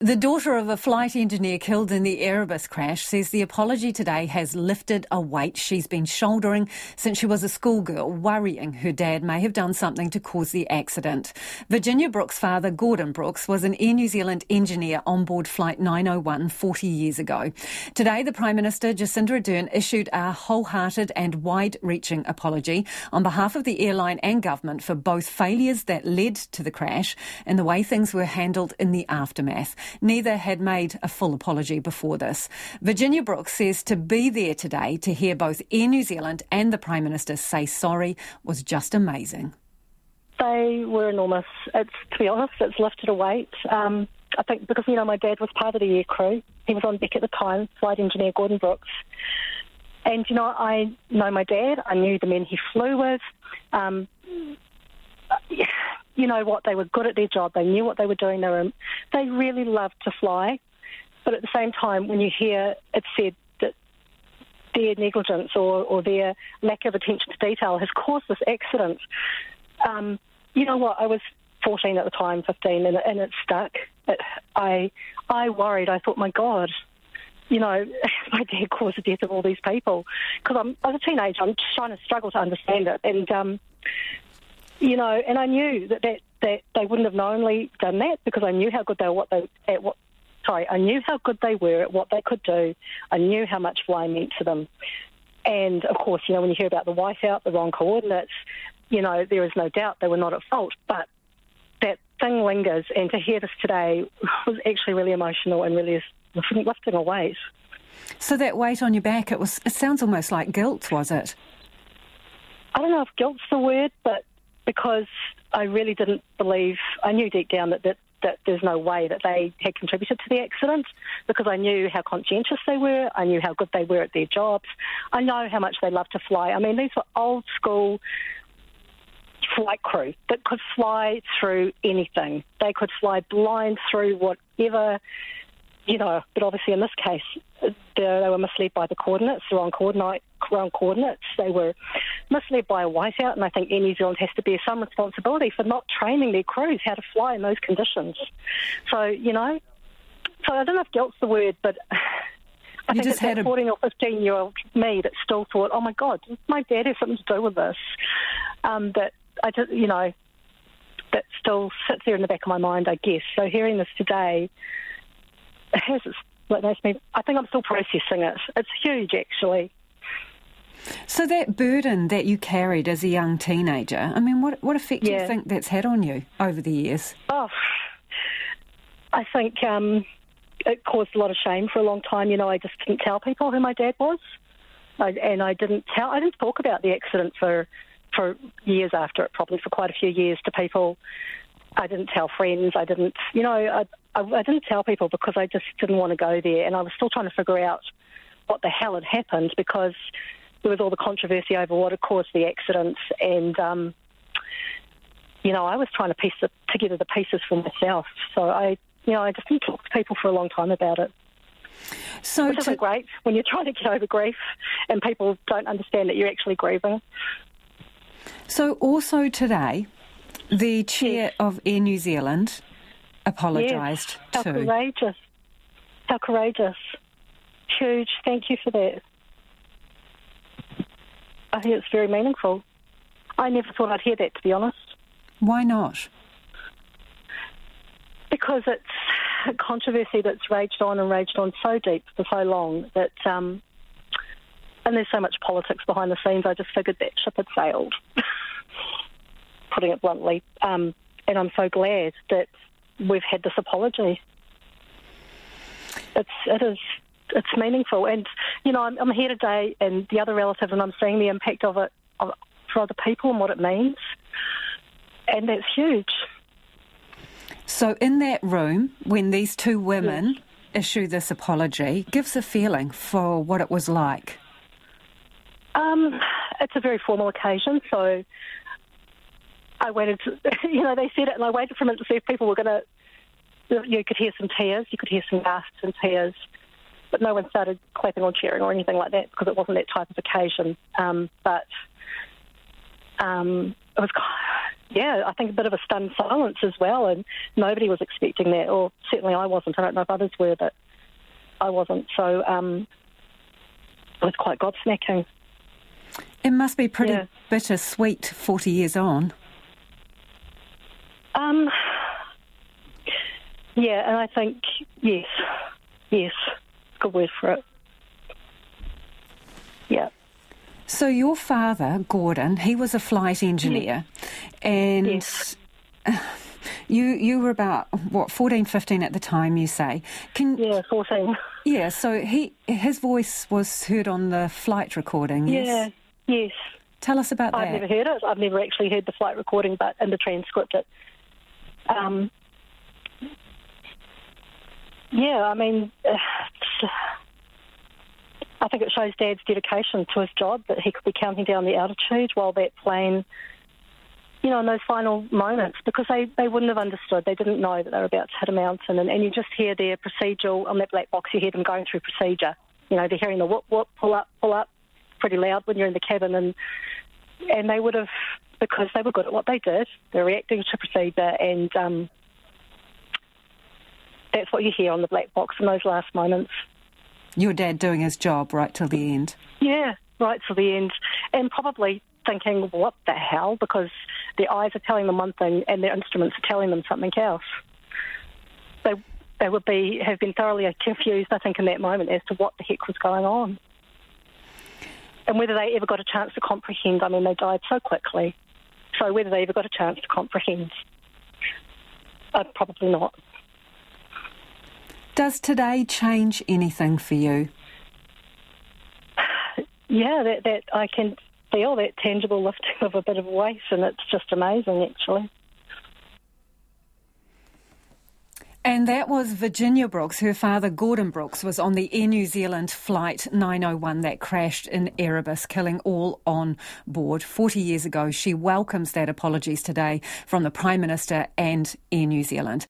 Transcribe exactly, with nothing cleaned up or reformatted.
The daughter of a flight engineer killed in the Erebus crash says the apology today has lifted a weight she's been shouldering since she was a schoolgirl, worrying her dad may have done something to cause the accident. Virginia Brooks' father, Gordon Brooks, was an Air New Zealand engineer on board Flight nine oh one forty years ago. Today, the Prime Minister, Jacinda Ardern, issued a wholehearted and wide-reaching apology on behalf of the airline and government for both failures that led to the crash and the way things were handled in the aftermath. Neither had made a full apology before this. Virginia Brooks says to be there today to hear both Air New Zealand and the Prime Minister say sorry was just amazing. They were enormous. It's, to be honest, it's lifted a weight. Um, I think because, you know, my dad was part of the air crew. He was on deck at the time, flight engineer Gordon Brooks. And, you know, I know my dad. I knew the men he flew with. Um, you know what, they were good at their job. They knew what they were doing. They were, they really loved to fly. But at the same time, when you hear it said that their negligence or, or their lack of attention to detail has caused this accident, um, you know what, I was fourteen at the time, fifteen, and, and it stuck. It, I I worried. I thought, my God, you know, my dad caused the death of all these people. Because I'm, I was a teenager. I'm just trying to struggle to understand it. And, um, you know, and I knew that, that, that they wouldn't have knowingly done that because I knew how good they were what they, at what, sorry, I knew how good they were at what they could do. I knew how much flying meant to them. And, of course, you know, when you hear about the whiteout, the wrong coordinates, you know, there is no doubt they were not at fault. But that thing lingers, and to hear this today was actually really emotional and really lifting a weight. So that weight on your back, it was. It sounds almost like guilt, was it? I don't know if guilt's the word, but because I really didn't believe, I knew deep down that, that, that there's no way that they had contributed to the accident, because I knew how conscientious they were, I knew how good they were at their jobs, I know how much they love to fly. I mean, these were old school flight crew that could fly through anything. They could fly blind through whatever, you know, but obviously in this case, they were misled by the coordinates, the wrong, coordinate, wrong coordinates. They were misled by a whiteout, and I think Air New Zealand has to bear some responsibility for not training their crews how to fly in those conditions. So, you know, so I don't know if guilt's the word, but I you think just it's had that a... fourteen or fifteen-year-old me that still thought, oh, my God, does my dad have something to do with this? Um, that, I just, you know, that still sits there in the back of my mind, I guess. So hearing this today, it has, it makes me, I think I'm still processing it. It's huge, actually. So that burden that you carried as a young teenager, I mean, what what effect yeah. do you think that's had on you over the years? Oh, I think um, it caused a lot of shame for a long time. You know, I just didn't tell people who my dad was, I, and I didn't tell, I didn't talk about the accident for for years after it, probably for quite a few years to people. I didn't tell friends. I didn't, you know, I, I, I didn't tell people because I just didn't want to go there. And I was still trying to figure out what the hell had happened, because there was all the controversy over what had caused the accident. And, um, you know, I was trying to piece the, together the pieces for myself. So I, you know, I just didn't talk to people for a long time about it. So Which isn't great when you're trying to get over grief and people don't understand that you're actually grieving. So also today, the chair yes. of Air New Zealand apologised yes. too. How courageous. How courageous. Huge. Thank you for that. I think it's very meaningful. I never thought I'd hear that, to be honest. Why not? Because it's a controversy that's raged on and raged on so deep for so long that, um, and there's so much politics behind the scenes, I just figured that ship had sailed, putting it bluntly. Um, and I'm so glad that we've had this apology. It's, it is, it's meaningful. And, you know, I'm, I'm here today and the other relatives, and I'm seeing the impact of it of, for other people and what it means. And that's huge. So in that room, when these two women yes. issue this apology, gives a feeling for what it was like. Um, it's a very formal occasion, so I waited, to, you know, they said it and I waited for a minute to see if people were going to, you could hear some tears, you could hear some gasps and tears, but no one started clapping or cheering or anything like that because it wasn't that type of occasion. Um, but um, it was yeah, I think a bit of a stunned silence as well, and nobody was expecting that, or certainly I wasn't. I don't know if others were, but I wasn't. So um, it was quite gobsmacking. It must be pretty yeah. bittersweet forty years on. Um, yeah, and I think, yes, yes, good word for it. Yeah. So your father, Gordon, he was a flight engineer, and yes. you you were about, what, fourteen, fifteen at the time, you say? Can, yeah, fourteen. Yeah, so he his voice was heard on the flight recording, yes? Yeah, yes. Tell us about I've that. never heard it. I've never actually heard the flight recording, but in the transcript it... Um, yeah, I mean... Uh, I think it shows Dad's dedication to his job, that he could be counting down the altitude while that plane, you know, in those final moments, because they, they wouldn't have understood. They didn't know that they were about to hit a mountain. And, and you just hear their procedural, on that black box, you hear them going through procedure. You know, they're hearing the whoop, whoop, pull up, pull up, pretty loud when you're in the cabin. And, and they would have, because they were good at what they did, they're reacting to procedure, and um, that's what you hear on the black box in those last moments. Your dad doing his job right till the end. Yeah, right till the end. And probably thinking, what the hell? Because their eyes are telling them one thing and their instruments are telling them something else. They they would be have been thoroughly confused, I think, in that moment as to what the heck was going on. And whether they ever got a chance to comprehend. I mean, they died so quickly. So whether they ever got a chance to comprehend, uh, probably not. Does today change anything for you? Yeah, that, that I can feel that tangible lifting of a bit of weight, and it's just amazing, actually. And that was Virginia Brooks. Her father, Gordon Brooks, was on the Air New Zealand Flight nine oh one that crashed in Erebus, killing all on board forty years ago. She welcomes that apologies today from the Prime Minister and Air New Zealand.